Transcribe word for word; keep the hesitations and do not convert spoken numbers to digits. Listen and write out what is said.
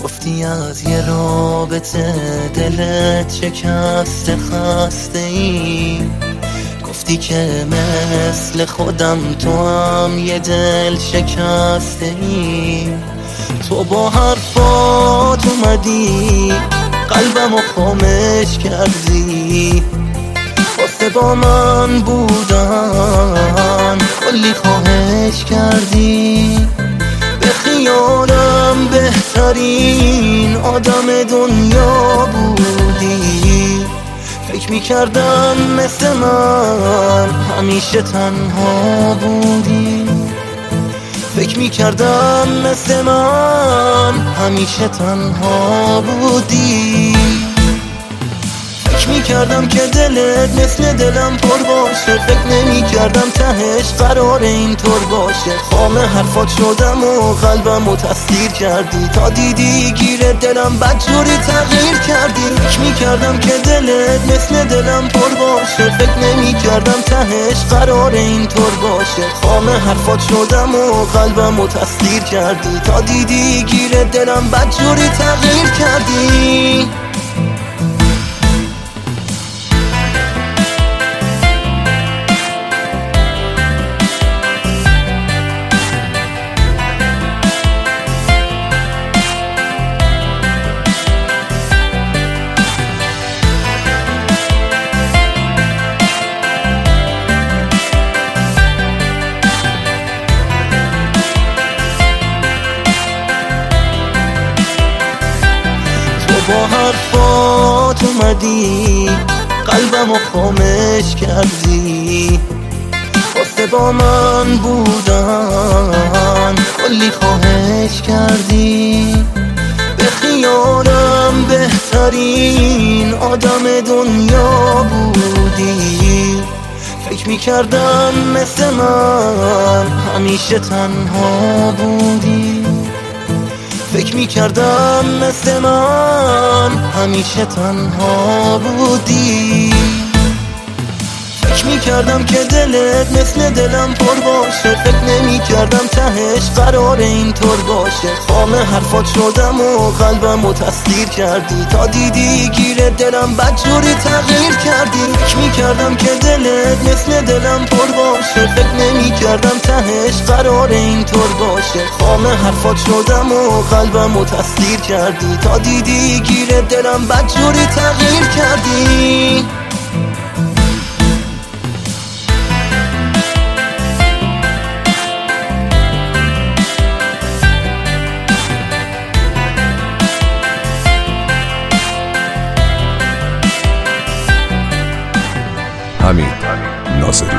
گفتی از یه رابطه دلت شکسته خسته ای، گفتی که مثل خودم تو هم یه دل شکسته ای. تو با حرفات اومدی قلبمو خامش کردی، واسه با من بودن کلی خواهش کردی. به خیالم بهترین آدم دنیا بودی، فکر میکردم مثل من همیشه تنها بودی، فکر میکردم مثل من همیشه تنها بودی. فکر میکردم که دلت مثل دلم پر باشه، فکر نمیکردم تهش قرار اینطور باشه. خام حرفات شدم و قلبمو تسخیر کردی، تا دیدی گیر دلم بدجوری تغییر کردی. فکر میکردم که دلت مثل دلم پر باشه، فکر نمیکردم تهش قرار اینطور باشه. خام حرفات شدم و قلبمو تسخیر کردی، تا دیدی گیر دلم بدجوری تغییر کردی. با حرفات اومدی قلبمو خامش کردی، واسه با من بودن کلی خواهش کردی. به خیالم بهترین آدم دنیا بودی، فکر میکردم مثل من همیشه تنها بودی، فکر میکردم مثل من همیشه تنها بودی. فکر میکردم که دلت مثل دلم پر باشه، فکر نمیکردم تهش قرار اینطور باشه. خام حرفات شدم و قلبمو تسخیر کردی، تا دیدی گیر دلم بدجوری تغییر کردی. فکر میکردم که دلت مثل دلم پر باشه، فکر نمیکردم تهش قرار اینطور باشه. خام حرفات شدم و قلبمو تسخیر کردی، تا دیدی گیر دلم بدجوری تغییر کردی. حمید ناصری.